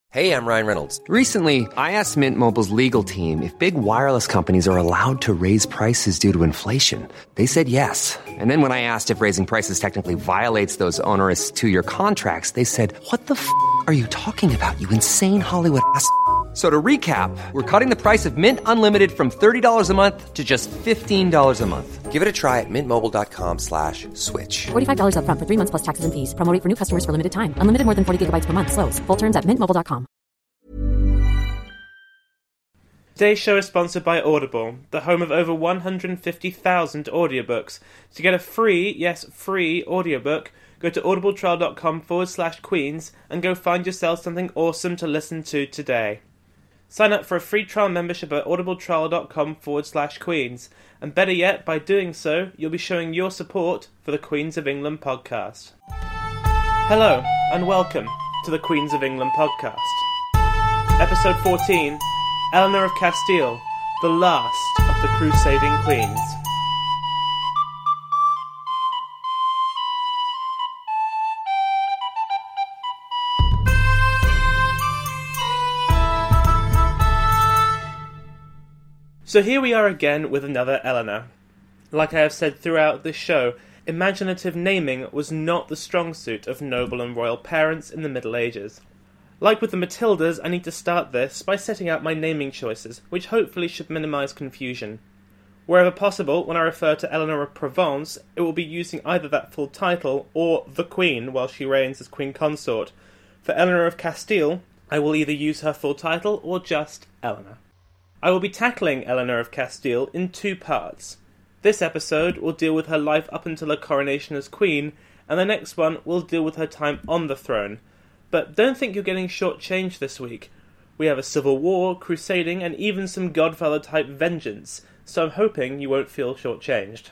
Hey, I'm Ryan Reynolds. Recently, I asked Mint Mobile's legal team if big wireless companies are allowed to raise prices due to inflation. They said yes. And then when I asked if raising prices technically violates those onerous two-year contracts, they said, "What the f*** are you talking about, you insane Hollywood ass?" So to recap, we're cutting the price of Mint Unlimited from $30 a month to just $15 a month. Give it a try at mintmobile.com/switch. $45 up front for 3 months plus taxes and fees. Promo rate for new customers for limited time. Unlimited more than 40 gigabytes per month. Slows full terms at mintmobile.com. Today's show is sponsored by Audible, the home of over 150,000 audiobooks. To get a free, yes, free audiobook, go to audibletrial.com/queens and go find yourself something awesome to listen to today. Sign up for a free trial membership at audibletrial.com/queens, and better yet, by doing so, you'll be showing your support for the Queens of England podcast. Hello, and welcome to the Queens of England podcast. Episode 14, Eleanor of Castile, the last of the Crusading Queens. So here we are again with another Eleanor. Like I have said throughout this show, imaginative naming was not the strong suit of noble and royal parents in the Middle Ages. Like with the Matildas, I need to start this by setting out my naming choices, which hopefully should minimise confusion. Wherever possible, when I refer to Eleanor of Provence, it will be using either that full title or the Queen while she reigns as Queen Consort. For Eleanor of Castile, I will either use her full title or just Eleanor. I will be tackling Eleanor of Castile in two parts. This episode will deal with her life up until her coronation as Queen, and the next one will deal with her time on the throne. But don't think you're getting shortchanged this week. We have a civil war, crusading, and even some Godfather-type vengeance, so I'm hoping you won't feel shortchanged.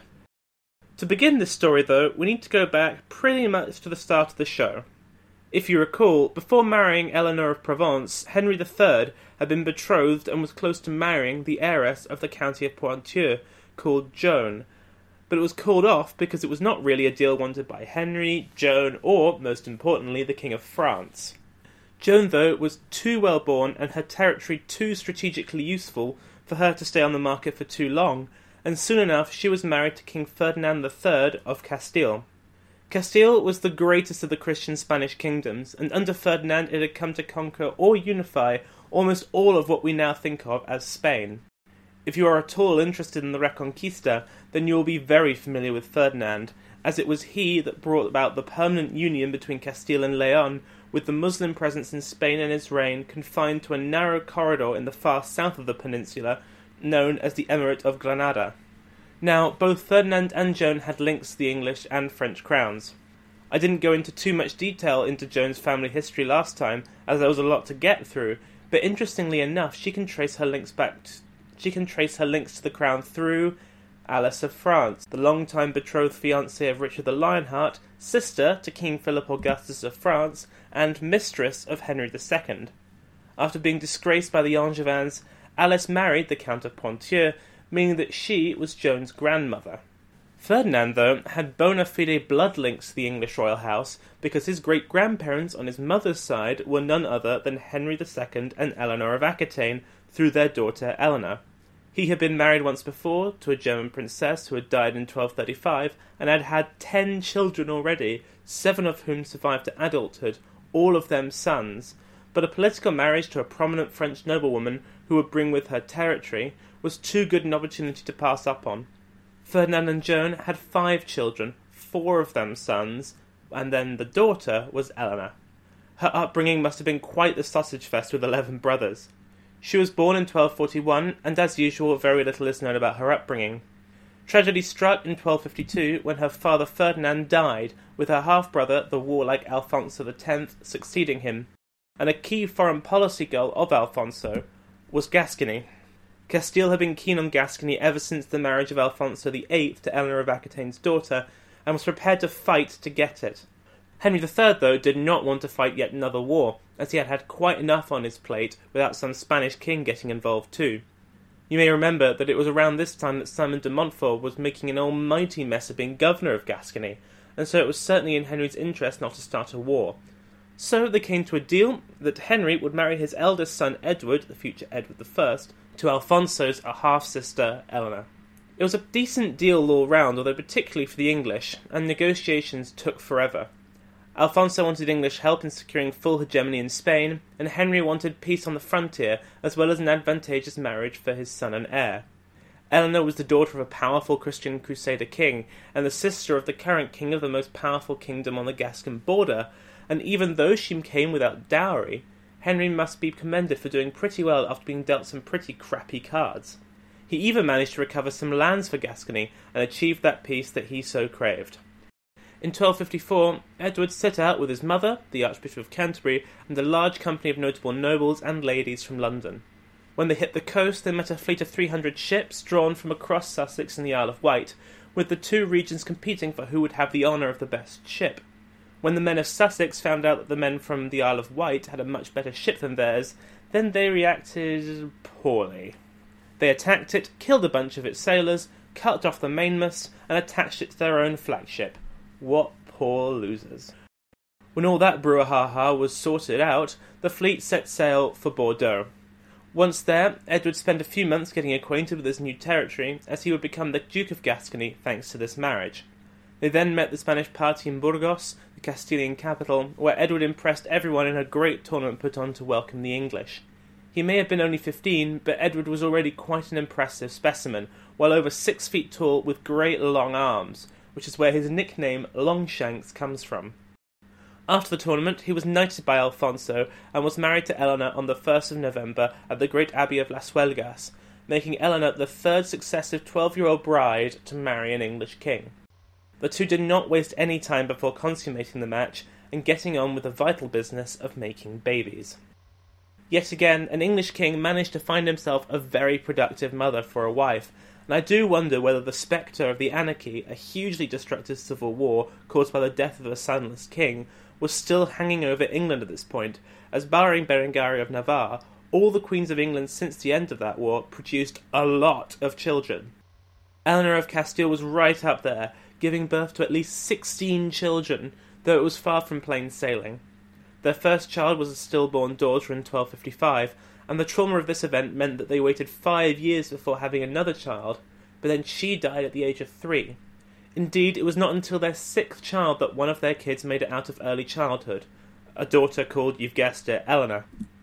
To begin this story, though, we need to go back pretty much to the start of the show. If you recall, before marrying Eleanor of Provence, Henry III had been betrothed and was close to marrying the heiress of the county of Ponthieu, called Joan. But it was called off because it was not really a deal wanted by Henry, Joan, or, most importantly, the King of France. Joan, though, was too well born and her territory too strategically useful for her to stay on the market for too long, and soon enough she was married to King Ferdinand III of Castile. Castile was the greatest of the Christian Spanish kingdoms, and under Ferdinand it had come to conquer or unify almost all of what we now think of as Spain. If you are at all interested in the Reconquista, then you will be very familiar with Ferdinand, as it was he that brought about the permanent union between Castile and Leon, with the Muslim presence in Spain in his reign confined to a narrow corridor in the far south of the peninsula, known as the Emirate of Granada. Now, both Ferdinand and Joan had links to the English and French crowns. I didn't go into too much detail into Joan's family history last time, as there was a lot to get through, but interestingly enough, she can trace her links to the crown through Alice of France, the long-time betrothed fiancée of Richard the Lionheart, sister to King Philip Augustus of France, and mistress of Henry II. After being disgraced by the Angevins, Alice married the Count of Ponthieu, meaning that she was Joan's grandmother. Ferdinand, though, had bona fide blood links to the English royal house because his great-grandparents on his mother's side were none other than Henry II and Eleanor of Aquitaine through their daughter Eleanor. He had been married once before to a German princess who had died in 1235 and had had 10 children already, 7 of whom survived to adulthood, all of them sons. But a political marriage to a prominent French noblewoman who would bring with her territory was too good an opportunity to pass up on. Ferdinand and Joan had 5 children, 4 of them sons, and then the daughter was Eleanor. Her upbringing must have been quite the sausage fest with 11 brothers. She was born in 1241, and as usual, very little is known about her upbringing. Tragedy struck in 1252 when her father Ferdinand died, with her half-brother, the warlike Alfonso X, succeeding him, and a key foreign policy goal of Alfonso was Gascony. Castile had been keen on Gascony ever since the marriage of Alfonso VIII to Eleanor of Aquitaine's daughter, and was prepared to fight to get it. Henry III, though, did not want to fight yet another war, as he had had quite enough on his plate without some Spanish king getting involved too. You may remember that it was around this time that Simon de Montfort was making an almighty mess of being governor of Gascony, and so it was certainly in Henry's interest not to start a war. So they came to a deal that Henry would marry his eldest son Edward, the future Edward I, to Alfonso's half-sister Eleanor. It was a decent deal all round, although particularly for the English, and negotiations took forever. Alfonso wanted English help in securing full hegemony in Spain, and Henry wanted peace on the frontier, as well as an advantageous marriage for his son and heir. Eleanor was the daughter of a powerful Christian Crusader king, and the sister of the current king of the most powerful kingdom on the Gascon border, and even though she came without dowry, Henry must be commended for doing pretty well after being dealt some pretty crappy cards. He even managed to recover some lands for Gascony, and achieved that peace that he so craved. In 1254, Edward set out with his mother, the Archbishop of Canterbury, and a large company of notable nobles and ladies from London. When they hit the coast, they met a fleet of 300 ships drawn from across Sussex and the Isle of Wight, with the two regions competing for who would have the honour of the best ship. When the men of Sussex found out that the men from the Isle of Wight had a much better ship than theirs, then they reacted poorly. They attacked it, killed a bunch of its sailors, cut off the mainmast, and attached it to their own flagship. What poor losers. When all that brouhaha was sorted out, the fleet set sail for Bordeaux. Once there, Edward spent a few months getting acquainted with his new territory, as he would become the Duke of Gascony thanks to this marriage. They then met the Spanish party in Burgos, the Castilian capital, where Edward impressed everyone in a great tournament put on to welcome the English. He may have been only 15, but Edward was already quite an impressive specimen, well over 6 feet tall with great long arms, which is where his nickname Longshanks comes from. After the tournament, he was knighted by Alfonso and was married to Eleanor on the 1st of November at the great abbey of Las Huelgas, making Eleanor the third successive 12-year-old bride to marry an English king. The two did not waste any time before consummating the match and getting on with the vital business of making babies. Yet again, an English king managed to find himself a very productive mother for a wife, and I do wonder whether the spectre of the anarchy, a hugely destructive civil war caused by the death of a sonless king, was still hanging over England at this point, as barring Berengaria of Navarre, all the queens of England since the end of that war produced a lot of children. Eleanor of Castile was right up there, giving birth to at least 16 children, though it was far from plain sailing. Their first child was a stillborn daughter in 1255, and the trauma of this event meant that they waited 5 years before having another child, but then she died at the age of 3. Indeed, it was not until their 6th child that one of their kids made it out of early childhood, a daughter called, you've guessed it, Eleanor.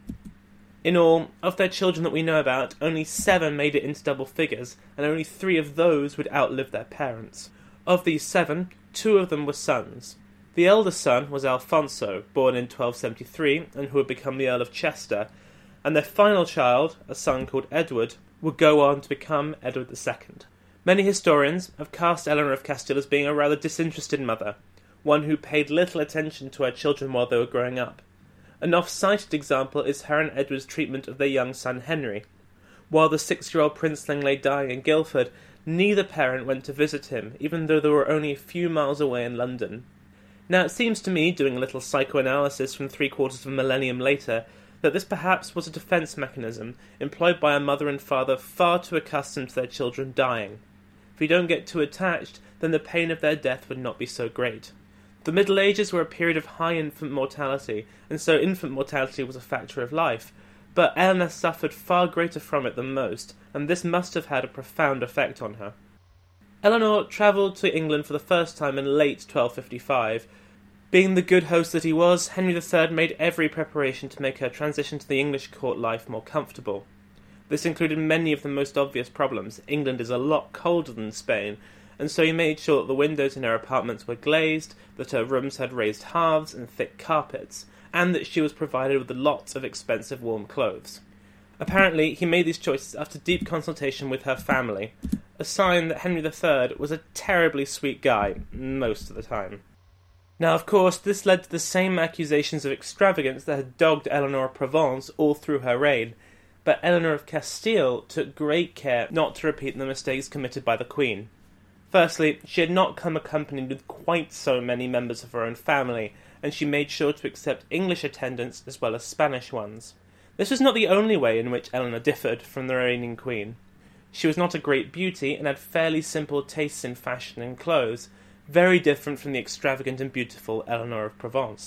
In all, of their children that we know about, only 7 made it into double figures, and only 3 of those would outlive their parents. Of these 7, 2 of them were sons. The eldest son was Alfonso, born in 1273, and who would become the Earl of Chester, and their final child, a son called Edward, would go on to become Edward II. Many historians have cast Eleanor of Castile as being a rather disinterested mother, one who paid little attention to her children while they were growing up. An oft-cited example is her and Edward's treatment of their young son Henry. While the 6-year-old princeling lay dying in Guildford, neither parent went to visit him, even though they were only a few miles away in London. Now, it seems to me, doing a little psychoanalysis from 3/4 of a millennium later, that this perhaps was a defence mechanism employed by a mother and father far too accustomed to their children dying. If you don't get too attached, then the pain of their death would not be so great. The Middle Ages were a period of high infant mortality, and so infant mortality was a factor of life, but Eleanor suffered far greater from it than most, and this must have had a profound effect on her. Eleanor travelled to England for the first time in late 1255. Being the good host that he was, Henry III made every preparation to make her transition to the English court life more comfortable. This included many of the most obvious problems. England is a lot colder than Spain, and so he made sure that the windows in her apartments were glazed, that her rooms had raised hearths and thick carpets, and that she was provided with lots of expensive warm clothes. Apparently, he made these choices after deep consultation with her family, a sign that Henry III was a terribly sweet guy most of the time. Now, of course, this led to the same accusations of extravagance that had dogged Eleanor of Provence all through her reign, but Eleanor of Castile took great care not to repeat the mistakes committed by the Queen. Firstly, she had not come accompanied with quite so many members of her own family, and she made sure to accept English attendants as well as Spanish ones. This was not the only way in which Eleanor differed from the reigning Queen. She was not a great beauty and had fairly simple tastes in fashion and clothes, very different from the extravagant and beautiful Eleanor of Provence.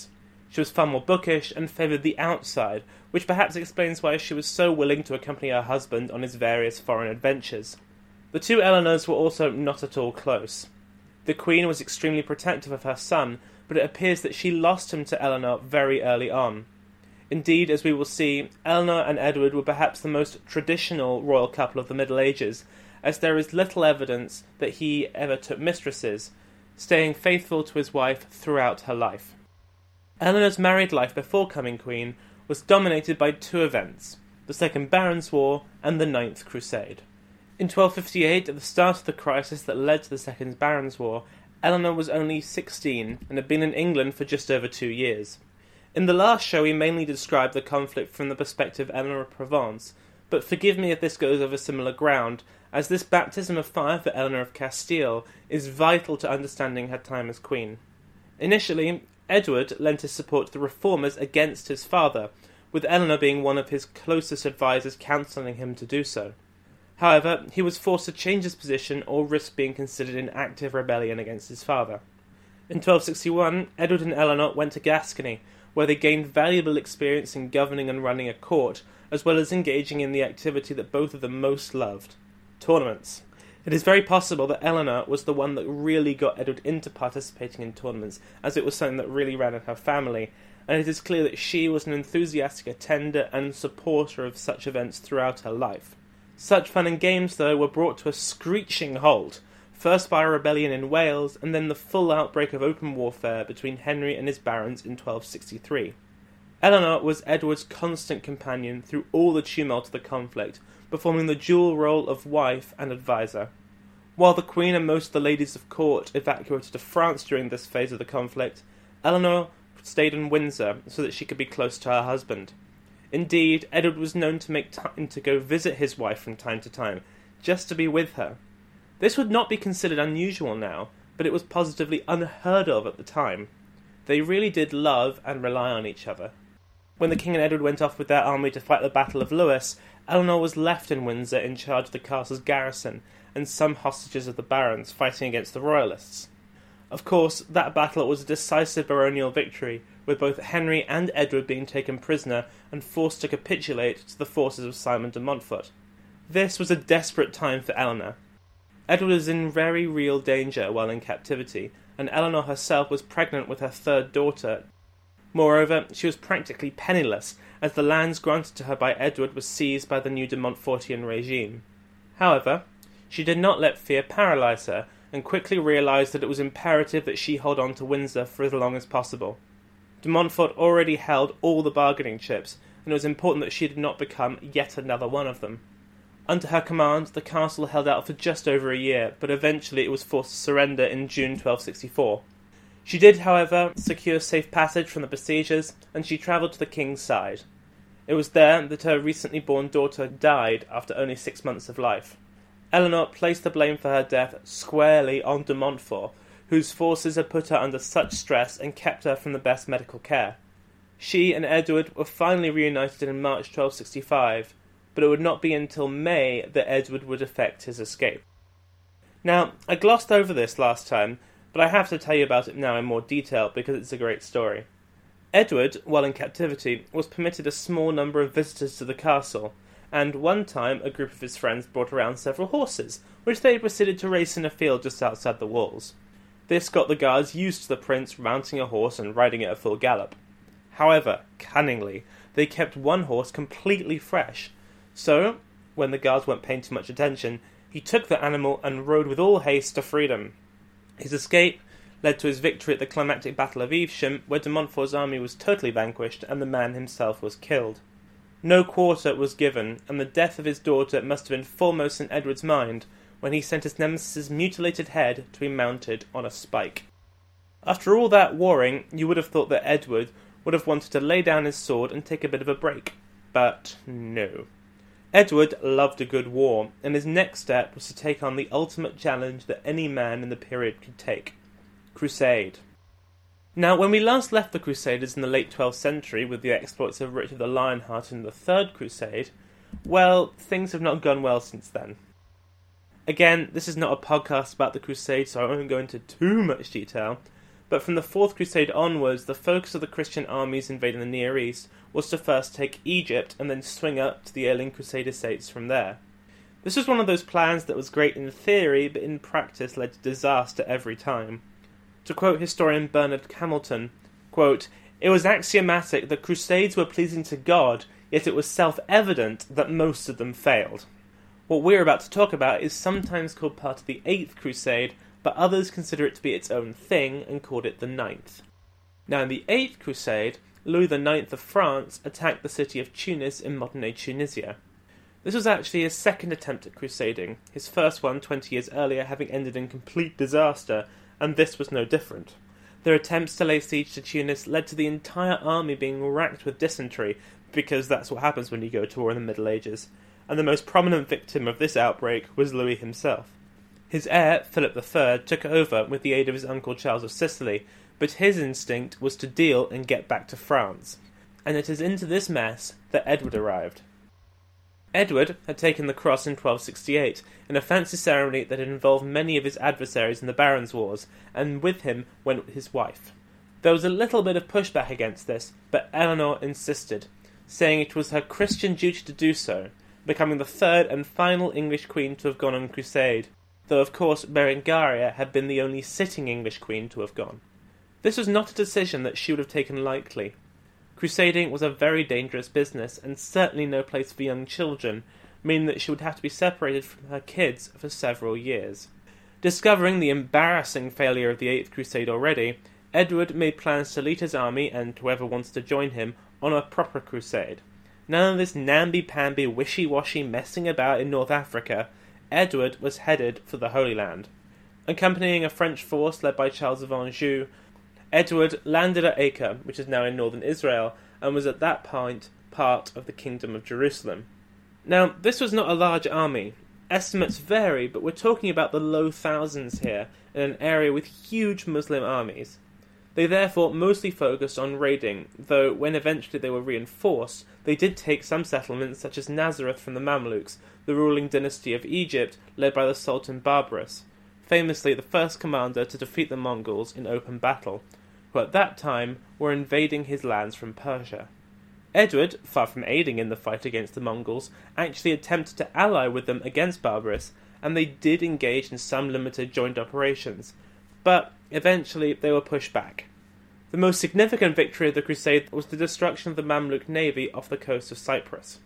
She was far more bookish and favoured the outside, which perhaps explains why she was so willing to accompany her husband on his various foreign adventures. The two Eleanors were also not at all close. The Queen was extremely protective of her son, but it appears that she lost him to Eleanor very early on. Indeed, as we will see, Eleanor and Edward were perhaps the most traditional royal couple of the Middle Ages, as there is little evidence that he ever took mistresses, staying faithful to his wife throughout her life. Eleanor's married life before becoming queen was dominated by two events, the Second Barons' War and the Ninth Crusade. In 1258, at the start of the crisis that led to the Second Barons' War, Eleanor was only 16 and had been in England for just over 2 years. In the last show we mainly described the conflict from the perspective of Eleanor of Provence, but forgive me if this goes over similar ground, as this baptism of fire for Eleanor of Castile is vital to understanding her time as queen. Initially, Edward lent his support to the reformers against his father, with Eleanor being one of his closest advisers counselling him to do so. However, he was forced to change his position or risk being considered in active rebellion against his father. In 1261, Edward and Eleanor went to Gascony, where they gained valuable experience in governing and running a court, as well as engaging in the activity that both of them most loved, tournaments. It is very possible that Eleanor was the one that really got Edward into participating in tournaments, as it was something that really ran in her family, and it is clear that she was an enthusiastic attender and supporter of such events throughout her life. Such fun and games, though, were brought to a screeching halt, first by a rebellion in Wales, and then the full outbreak of open warfare between Henry and his barons in 1263. Eleanor was Edward's constant companion through all the tumult of the conflict, performing the dual role of wife and adviser. While the Queen and most of the ladies of court evacuated to France during this phase of the conflict, Eleanor stayed in Windsor so that she could be close to her husband. Indeed, Edward was known to make time to go visit his wife from time to time, just to be with her. This would not be considered unusual now, but it was positively unheard of at the time. They really did love and rely on each other. When the King and Edward went off with their army to fight the Battle of Lewes, Eleanor was left in Windsor in charge of the castle's garrison, and some hostages of the barons fighting against the royalists. Of course, that battle was a decisive baronial victory, with both Henry and Edward being taken prisoner and forced to capitulate to the forces of Simon de Montfort. This was a desperate time for Eleanor. Edward was in very real danger while in captivity, and Eleanor herself was pregnant with her third daughter. Moreover, she was practically penniless, as the lands granted to her by Edward were seized by the new de Montfortian regime. However, she did not let fear paralyse her, and quickly realised that it was imperative that she hold on to Windsor for as long as possible. De Montfort already held all the bargaining chips, and it was important that she did not become yet another one of them. Under her command, the castle held out for just over a year, but eventually it was forced to surrender in June 1264. She did, however, secure safe passage from the besiegers, and she travelled to the king's side. It was there that her recently born daughter died after only 6 months of life. Eleanor placed the blame for her death squarely on de Montfort, whose forces had put her under such stress and kept her from the best medical care. She and Edward were finally reunited in March 1265, but it would not be until May that Edward would effect his escape. Now, I glossed over this last time, but I have to tell you about it now in more detail because it's a great story. Edward, while in captivity, was permitted a small number of visitors to the castle, and one time a group of his friends brought around several horses, which they proceeded to race in a field just outside the walls. This got the guards used to the prince mounting a horse and riding it at full gallop. However, cunningly, they kept one horse completely fresh, so, when the guards weren't paying too much attention, he took the animal and rode with all haste to freedom. His escape led to his victory at the climactic Battle of Evesham, where de Montfort's army was totally vanquished and the man himself was killed. No quarter was given, and the death of his daughter must have been foremost in Edward's mind when he sent his nemesis's mutilated head to be mounted on a spike. After all that warring, you would have thought that Edward would have wanted to lay down his sword and take a bit of a break. But no. Edward loved a good war, and his next step was to take on the ultimate challenge that any man in the period could take: crusade. Now, when we last left the Crusaders in the late 12th century with the exploits of Richard the Lionheart in the Third Crusade, well, things have not gone well since then. Again, this is not a podcast about the Crusade, so I won't go into too much detail, but from the Fourth Crusade onwards, the focus of the Christian armies invading the Near East was to first take Egypt and then swing up to the ailing Crusader states from there. This was one of those plans that was great in theory, but in practice led to disaster every time. To quote historian Bernard Hamilton, quote, "It was axiomatic that crusades were pleasing to God, yet it was self-evident that most of them failed." What we're about to talk about is sometimes called part of the Eighth Crusade, but others consider it to be its own thing and called it the Ninth. Now in the Eighth Crusade, Louis IX of France attacked the city of Tunis in modern-day Tunisia. This was actually his second attempt at crusading, his first one 20 years earlier having ended in complete disaster, and this was no different. Their attempts to lay siege to Tunis led to the entire army being racked with dysentery, because that's what happens when you go to war in the Middle Ages, and the most prominent victim of this outbreak was Louis himself. His heir, Philip III, took over with the aid of his uncle Charles of Sicily, but his instinct was to deal and get back to France. And it is into this mess that Edward arrived. Edward had taken the cross in 1268, in a fancy ceremony that had involved many of his adversaries in the Barons' Wars, and with him went his wife. There was a little bit of pushback against this, but Eleanor insisted, saying it was her Christian duty to do so, becoming the third and final English queen to have gone on crusade, though of course Berengaria had been the only sitting English queen to have gone. This was not a decision that she would have taken lightly. Crusading was a very dangerous business, and certainly no place for young children, meaning that she would have to be separated from her kids for several years. Discovering the embarrassing failure of the Eighth Crusade already, Edward made plans to lead his army, and whoever wants to join him, on a proper crusade. None of this namby-pamby, wishy-washy messing about in North Africa. Edward was headed for the Holy Land. Accompanying a French force led by Charles of Anjou, Edward landed at Acre, which is now in northern Israel, and was at that point part of the Kingdom of Jerusalem. Now, this was not a large army. Estimates vary, but we're talking about the low thousands here, in an area with huge Muslim armies. They therefore mostly focused on raiding, though when eventually they were reinforced, they did take some settlements such as Nazareth from the Mamluks, the ruling dynasty of Egypt led by the Sultan Barbarus, famously the first commander to defeat the Mongols in open battle, who at that time were invading his lands from Persia. Edward, far from aiding in the fight against the Mongols, actually attempted to ally with them against Barbarus, and they did engage in some limited joint operations, but eventually they were pushed back. The most significant victory of the Crusade was the destruction of the Mamluk navy off the coast of Cyprus.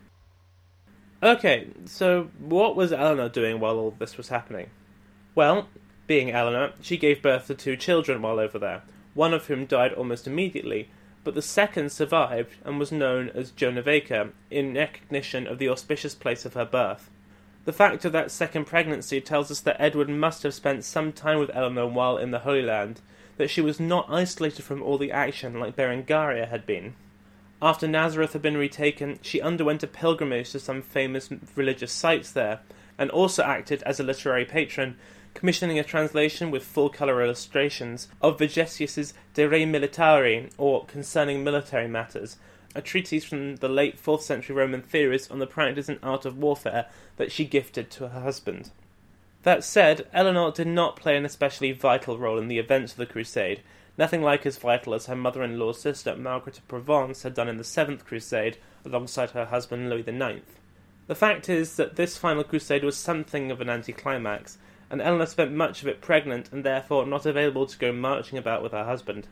Okay, so what was Eleanor doing while all this was happening? Well, being Eleanor, she gave birth to 2 children while over there, one of whom died almost immediately, but the second survived and was known as Joan of Acre, in recognition of the auspicious place of her birth. The fact of that second pregnancy tells us that Edward must have spent some time with Eleanor while in the Holy Land, that she was not isolated from all the action like Berengaria had been. After Nazareth had been retaken, she underwent a pilgrimage to some famous religious sites there, and also acted as a literary patron, commissioning a translation with full-colour illustrations of Vigesius's De Re Militari, or Concerning Military Matters, a treatise from the late 4th century Roman theories on the practice and art of warfare that she gifted to her husband. That said, Eleanor did not play an especially vital role in the events of the Crusade, nothing like as vital as her mother-in-law's sister Margaret of Provence had done in the 7th Crusade alongside her husband Louis IX. The fact is that this final crusade was something of an anticlimax, and Eleanor spent much of it pregnant and therefore not available to go marching about with her husband.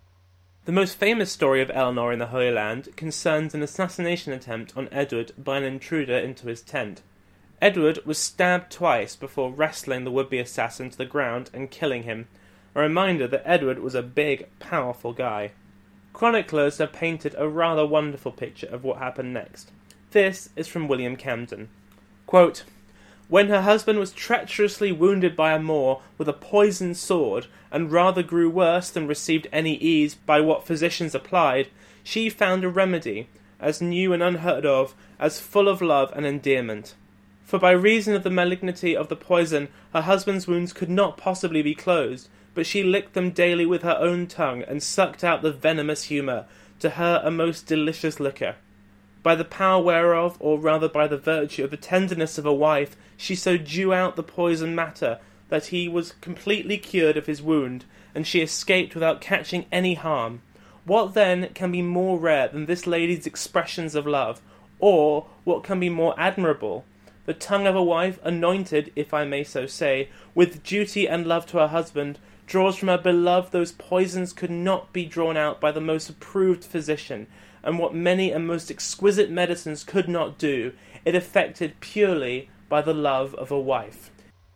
The most famous story of Eleanor in the Holy Land concerns an assassination attempt on Edward by an intruder into his tent. Edward was stabbed twice before wrestling the would-be assassin to the ground and killing him, a reminder that Edward was a big, powerful guy. Chroniclers have painted a rather wonderful picture of what happened next. This is from William Camden. Quote, "When her husband was treacherously wounded by a Moor with a poisoned sword, and rather grew worse than received any ease by what physicians applied, she found a remedy, as new and unheard of, as full of love and endearment. For by reason of the malignity of the poison, her husband's wounds could not possibly be closed, but she licked them daily with her own tongue, and sucked out the venomous humour, to her a most delicious liquor. By the power whereof, or rather by the virtue of the tenderness of a wife, she so drew out the poison matter, that he was completely cured of his wound, and she escaped without catching any harm. What then can be more rare than this lady's expressions of love? Or what can be more admirable? The tongue of a wife, anointed, if I may so say, with duty and love to her husband, draws from her beloved those poisons could not be drawn out by the most approved physician, and what many and most exquisite medicines could not do, it effected purely by the love of a wife.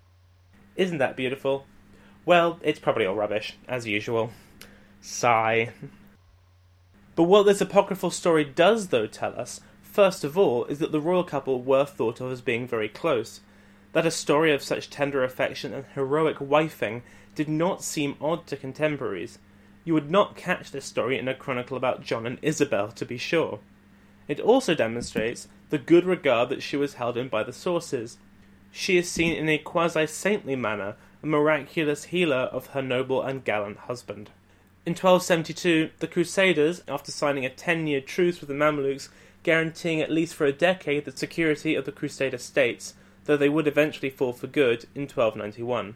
Isn't that beautiful? Well, it's probably all rubbish, as usual. Sigh. But what this apocryphal story does, though, tell us, first of all, is that the royal couple were thought of as being very close. That a story of such tender affection and heroic wifing did not seem odd to contemporaries. You would not catch this story in a chronicle about John and Isabel, to be sure. It also demonstrates the good regard that she was held in by the sources. She is seen in a quasi-saintly manner, a miraculous healer of her noble and gallant husband. In 1272, the Crusaders, after signing a 10-year truce with the Mamluks, guaranteeing at least for a decade the security of the Crusader states, though they would eventually fall for good in 1291.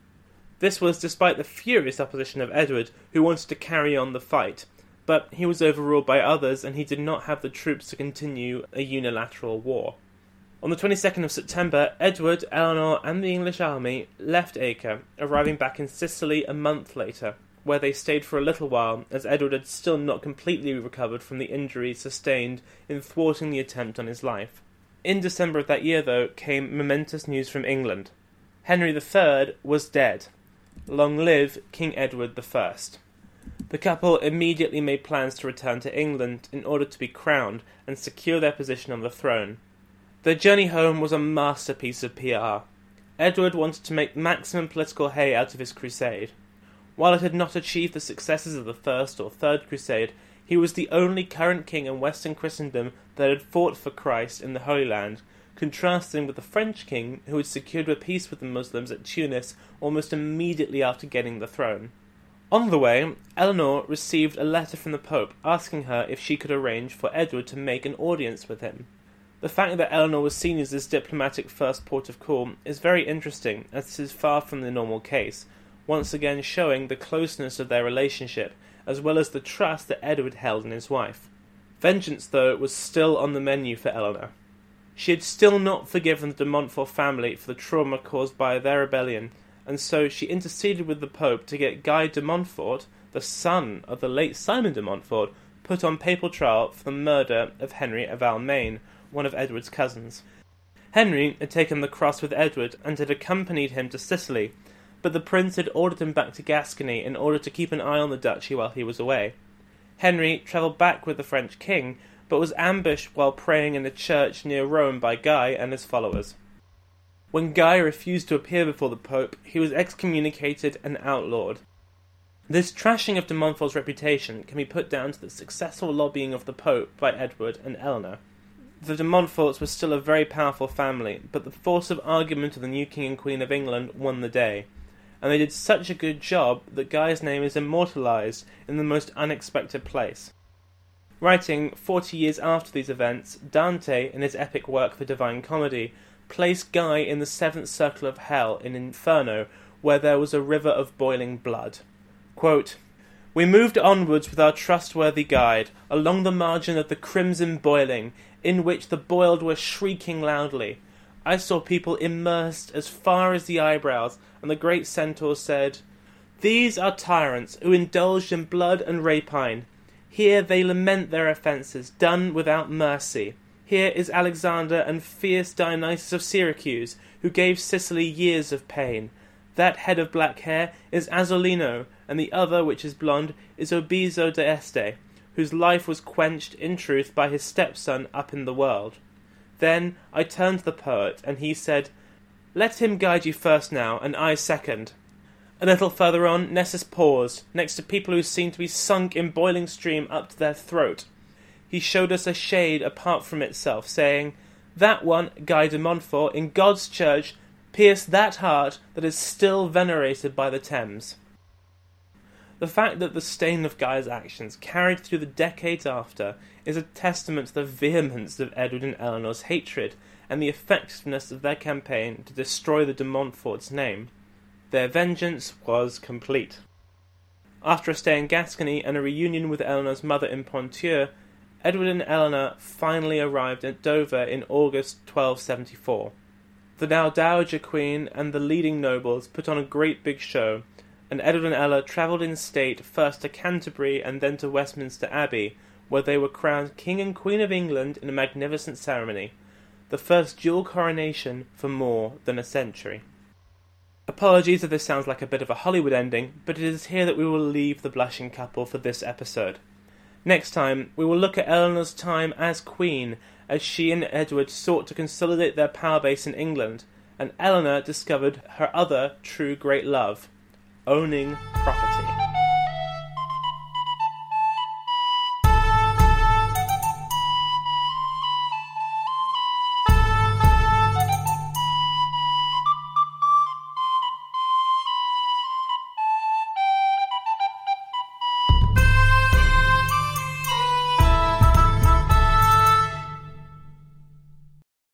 This was despite the furious opposition of Edward, who wanted to carry on the fight, but he was overruled by others and he did not have the troops to continue a unilateral war. On the 22nd of September, Edward, Eleanor and the English army left Acre, arriving back in Sicily a month later, where they stayed for a little while, as Edward had still not completely recovered from the injuries sustained in thwarting the attempt on his life. In December of that year, though, came momentous news from England. Henry III was dead. Long live King Edward I. The couple immediately made plans to return to England in order to be crowned and secure their position on the throne. Their journey home was a masterpiece of PR. Edward wanted to make maximum political hay out of his crusade. While it had not achieved the successes of the First or Third Crusade, he was the only current king in Western Christendom that had fought for Christ in the Holy Land, contrasting with the French king who had secured a peace with the Muslims at Tunis almost immediately after getting the throne. On the way, Eleanor received a letter from the Pope asking her if she could arrange for Edward to make an audience with him. The fact that Eleanor was seen as his diplomatic first port of call is very interesting, as this is far from the normal case, once again showing the closeness of their relationship, as well as the trust that Edward held in his wife. Vengeance, though, was still on the menu for Eleanor. She had still not forgiven the de Montfort family for the trauma caused by their rebellion, and so she interceded with the Pope to get Guy de Montfort, the son of the late Simon de Montfort, put on papal trial for the murder of Henry of Almaine, one of Edward's cousins. Henry had taken the cross with Edward and had accompanied him to Sicily, but the prince had ordered him back to Gascony in order to keep an eye on the duchy while he was away. Henry travelled back with the French king, but was ambushed while praying in a church near Rome by Guy and his followers. When Guy refused to appear before the Pope, he was excommunicated and outlawed. This trashing of de Montfort's reputation can be put down to the successful lobbying of the Pope by Edward and Eleanor. The de Montforts were still a very powerful family, but the force of argument of the new King and Queen of England won the day, and they did such a good job that Guy's name is immortalised in the most unexpected place. Writing 40 years after these events, Dante, in his epic work The Divine Comedy, placed Guy in the seventh circle of hell in Inferno, where there was a river of boiling blood. Quote, "We moved onwards with our trustworthy guide, along the margin of the crimson boiling, in which the boiled were shrieking loudly. I saw people immersed as far as the eyebrows, and the great centaur said, 'These are tyrants who indulged in blood and rapine. Here they lament their offences, done without mercy. Here is Alexander and fierce Dionysus of Syracuse, who gave Sicily years of pain. That head of black hair is Azzolino, and the other, which is blonde, is Obizo d'Este, whose life was quenched, in truth, by his stepson up in the world.' Then I turned to the poet, and he said, 'Let him guide you first now, and I second.' A little further on, Nessus paused, next to people who seemed to be sunk in boiling stream up to their throat. He showed us a shade apart from itself, saying, 'That one, Guy de Montfort, in God's church, pierced that heart that is still venerated by the Thames.' The fact that the stain of Guy's actions carried through the decades after is a testament to the vehemence of Edward and Eleanor's hatred and the effectiveness of their campaign to destroy the de Montfort's name. Their vengeance was complete. After a stay in Gascony and a reunion with Eleanor's mother in Ponthieu, Edward and Eleanor finally arrived at Dover in August 1274. The now Dowager Queen and the leading nobles put on a great big show, and Edward and Ella travelled in state first to Canterbury and then to Westminster Abbey, where they were crowned King and Queen of England in a magnificent ceremony, the first dual coronation for more than a century. Apologies if this sounds like a bit of a Hollywood ending, but it is here that we will leave the blushing couple for this episode. Next time, we will look at Eleanor's time as Queen, as she and Edward sought to consolidate their power base in England, and Eleanor discovered her other true great love, owning property.